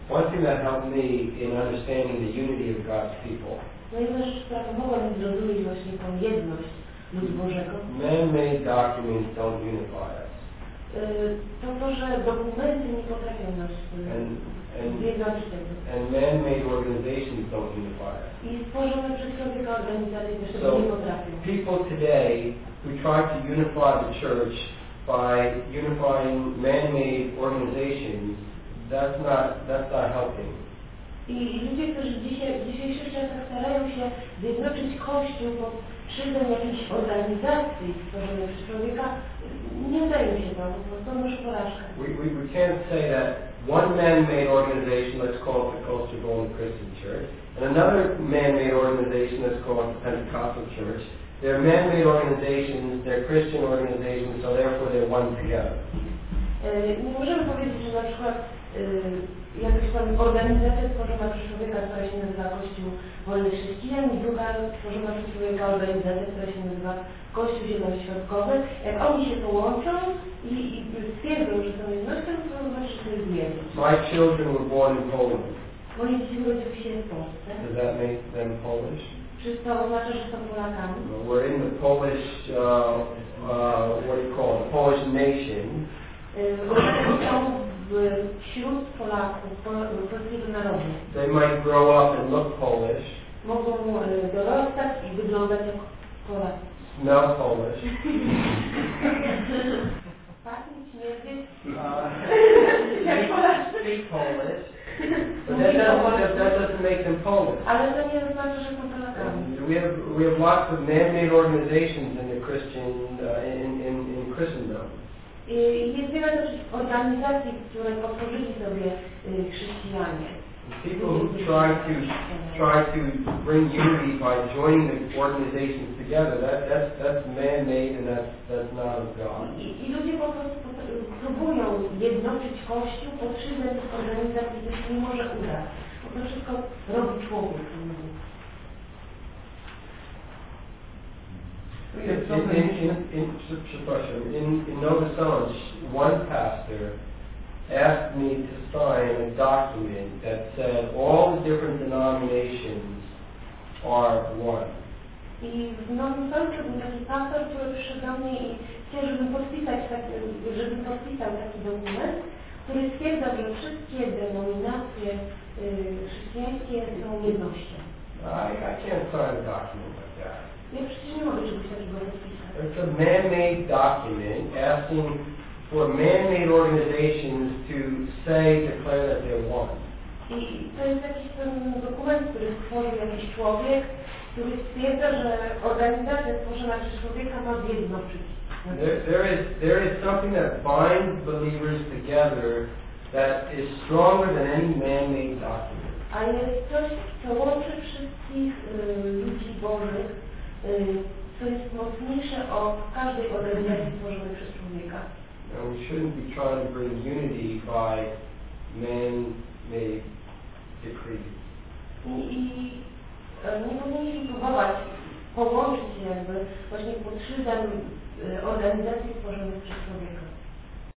One thing that helped me in understanding the unity of God's people. No jedna rzecz, która pomogła mi zrozumieć właśnie tą jedność ludu Bożego. Man-made documents don't unify us. To, że dokumenty nie potrafią nas zjednoczyć tego. And man-made organizations don't unify us. I stworzone przez człowieka organizacje też tego nie potrafią. People today who try to unify the church by unifying man-made organizations, that's not helping. I ludzie, którzy w dzisiejszych czasach starają się zjednoczyć Kościół pod szyldem jakiejś organizacji stworzonej przez człowieka, nie udaje się to, po prostu może porażka. We can't say that one man-made organization, let's call it the Coastal Golden Christian Church, and another man-made organization, let's call it the Pentecostal Church. They're man-made organizations, they're Christian organizations, so therefore they're one together. Nie możemy powiedzieć, że na przykład jakaś tam organizacja stworzona przez człowieka, która się nazywa Kościół Wolny Chrześcijan, i druga stworzona przez człowieka organizacja, która się nazywa Kościół Zielonoświątkowy. Jak oni się połączą i stwierdzą, że są jednością, to znaczy, że to jest jedność. My children were born in Poland. Moje dzieci urodziły się w Polsce. Does that make them Polish? Czy to oznacza, że są Polakami? We're in the Polish, what do you call it, Polish nation. Wśród Polaków, polskiego narodu. They might grow up and look Polish. Mogą dorastać i wyglądać jak Polacy. Smell Polish. Pachnieć, śmierdzieć. Jak Polacy. Speak Polish. But that doesn't make them Polish. Ale to nie oznacza, że są Polakami. We have lots of man-made organizations in the Christian in Christendom. Jest wiele też organizacji, które potworzyli sobie chrześcijanie. People who try to bring unity by joining the organizations together, that's man-made and that's not of God. I ludzie po prostu próbują jednoczyć Kościół pod szyldem tych organizacji, to się nie może udać. Bo to wszystko robi człowiek. In Nova Scotia, one pastor asked me to sign a document that said all the different denominations are one. I w Nowym Sączu był taki pastor, który przyszedł do mnie i chciał, żebym podpisał taki dokument, który stwierdzał, że wszystkie denominacje chrześcijańskie są jednością. I can't sign a document like that. Ja przecież nie mogę czegoś takiego podpisać. It's a man-made document asking for man-made organizations to declare that they're one. I to jest jakiś ten dokument, który stworzył jakiś człowiek, który stwierdza, że organizacja stworzona przez człowieka ma zjednoczyć. There is something that binds believers together that is stronger than any man-made document. A jest coś, co łączy wszystkich ludzi Bożych, co jest mocniejsze od każdej organizacji stworzonej przez człowieka. And we shouldn't be trying to bring unity by man-made decrees. I nie powinniśmy próbować połączyć się jakby właśnie pod szyldem organizacji stworzonych przez człowieka.